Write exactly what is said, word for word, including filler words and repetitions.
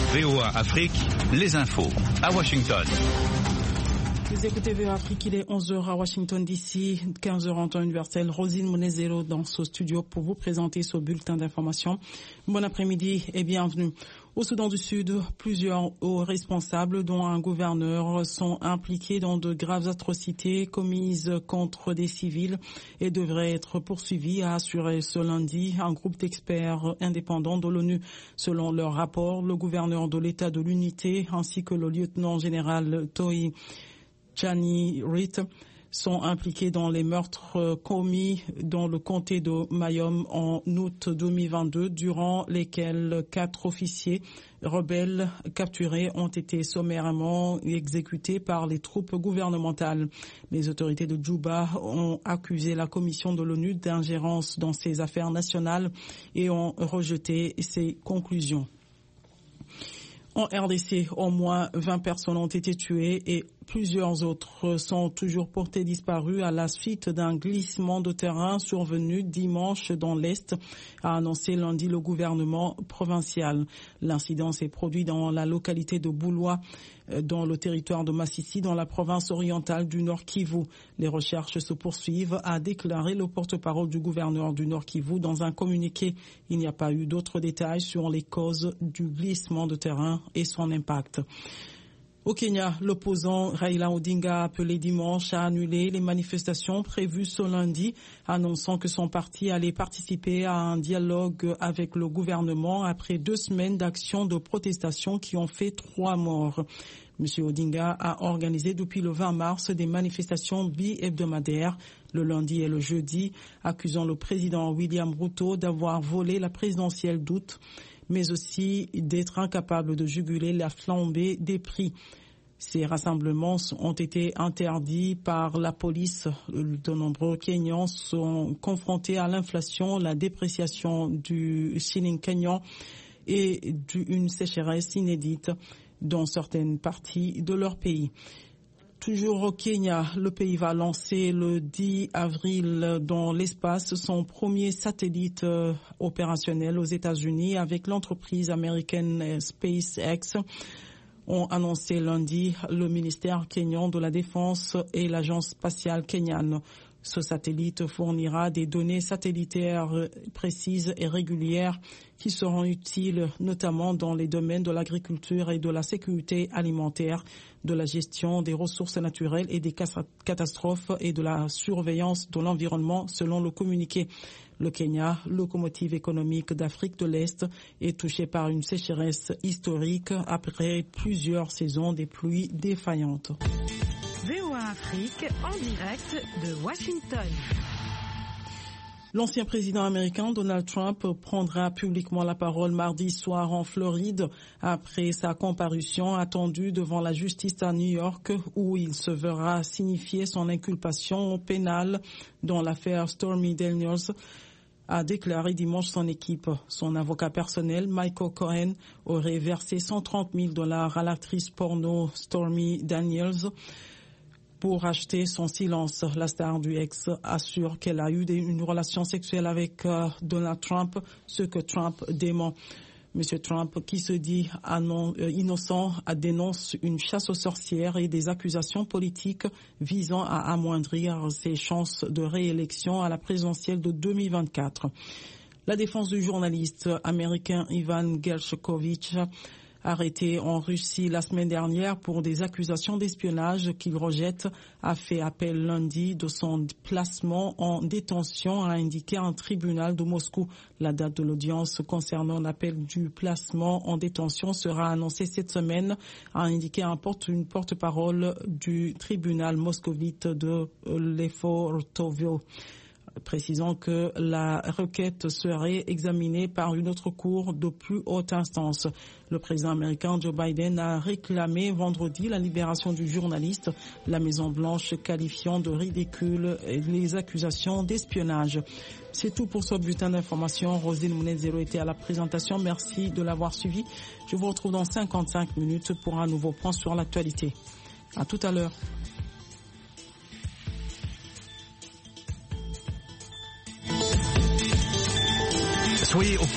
V O A Afrique, les infos à Washington. Vous écoutez V O A Afrique, il est onze heures à Washington D C, quinze heures en temps universel. Rosine Monezero dans ce studio pour vous présenter ce bulletin d'information. Bon après-midi et bienvenue. Au Soudan du Sud, plusieurs hauts responsables, dont un gouverneur, sont impliqués dans de graves atrocités commises contre des civils et devraient être poursuivis, a assuré ce lundi un groupe d'experts indépendants de l'ONU. Selon leur rapport, le gouverneur de l'État de l'Unité ainsi que le lieutenant-général Toi Jani Reed sont impliqués dans les meurtres commis dans le comté de Mayom en août deux mille vingt-deux, durant lesquels quatre officiers rebelles capturés ont été sommairement exécutés par les troupes gouvernementales. Les autorités de Djouba ont accusé la commission de l'ONU d'ingérence dans ses affaires nationales et ont rejeté ses conclusions. En R D C, au moins vingt personnes ont été tuées et plusieurs autres sont toujours portées disparues à la suite d'un glissement de terrain survenu dimanche dans l'Est, a annoncé lundi le gouvernement provincial. L'incident s'est produit dans la localité de Bouloua, dans le territoire de Massissi, dans la province orientale du Nord Kivu. Les recherches se poursuivent, a déclaré le porte-parole du gouverneur du Nord Kivu dans un communiqué. Il n'y a pas eu d'autres détails sur les causes du glissement de terrain et son impact. Au Kenya, l'opposant Raila Odinga a appelé dimanche à annuler les manifestations prévues ce lundi, annonçant que son parti allait participer à un dialogue avec le gouvernement après deux semaines d'actions de protestation qui ont fait trois morts. M. Odinga a organisé depuis le vingt mars des manifestations bi-hebdomadaires, le lundi et le jeudi, accusant le président William Ruto d'avoir volé la présidentielle d'août, mais aussi d'être incapable de juguler la flambée des prix. Ces rassemblements ont été interdits par la police. De nombreux Kenyans sont confrontés à l'inflation, la dépréciation du shilling kenyan et une sécheresse inédite dans certaines parties de leur pays. Toujours au Kenya, le pays va lancer le dix avril dans l'espace son premier satellite euh, opérationnel aux États-Unis avec l'entreprise américaine SpaceX, ont annoncé lundi le ministère kenyan de la Défense et l'agence spatiale kenyane. Ce satellite fournira des données satellitaires précises et régulières qui seront utiles notamment dans les domaines de l'agriculture et de la sécurité alimentaire, de la gestion des ressources naturelles et des catastrophes et de la surveillance de l'environnement, selon le communiqué. Le Kenya, locomotive économique d'Afrique de l'Est, est touché par une sécheresse historique après plusieurs saisons des pluies défaillantes. V O A Afrique en direct de Washington. L'ancien président américain Donald Trump prendra publiquement la parole mardi soir en Floride après sa comparution attendue devant la justice à New York où il se verra signifier son inculpation pénale dans l'affaire Stormy Daniels, a déclaré dimanche son équipe. Son avocat personnel, Michael Cohen, aurait versé cent trente mille dollars à l'actrice porno Stormy Daniels pour acheter son silence. La star du ex assure qu'elle a eu une relation sexuelle avec euh, Donald Trump, ce que Trump dément. Monsieur Trump, qui se dit anon, euh, innocent, dénonce une chasse aux sorcières et des accusations politiques visant à amoindrir ses chances de réélection à la présidentielle de deux mille vingt-quatre. La défense du journaliste américain Ivan Gershkovich, arrêté en Russie la semaine dernière pour des accusations d'espionnage qu'il rejette, a fait appel lundi de son placement en détention, a indiqué un tribunal de Moscou. La date de l'audience concernant l'appel du placement en détention sera annoncée cette semaine, a indiqué un porte, une porte-parole du tribunal moscovite de Lefortovo, précisant que la requête serait examinée par une autre cour de plus haute instance. Le président américain Joe Biden a réclamé vendredi la libération du journaliste, la Maison-Blanche qualifiant de ridicule les accusations d'espionnage. C'est tout pour ce bulletin d'information. Rosine Mounezero était à la présentation. Merci de l'avoir suivi. Je vous retrouve dans cinquante-cinq minutes pour un nouveau point sur l'actualité. À tout à l'heure. Soyez au